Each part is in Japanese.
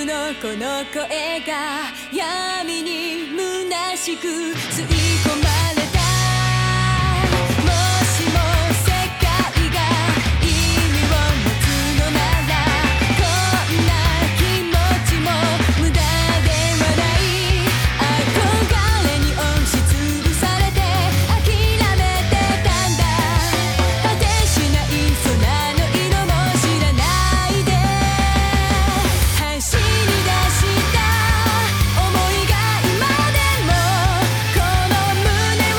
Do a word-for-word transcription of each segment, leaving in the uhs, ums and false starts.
のこの声が闇に虚しく吸い込まれた。もしも世界が意味を持つのなら、こんな気持ちも無駄ではない。憧れに押しつぶされて諦めてたんだ。果てしない空の色も知らないで走り出した想いが今でもこの胸を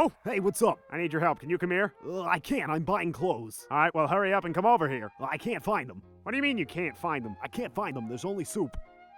Hello? Hey, what's up? I need your help. Can you come here? Uh, I can't. I'm buying clothes. All right, well, hurry up and come over here. I can't find them. What do you mean you can't find them? I can't find them. There's only soup.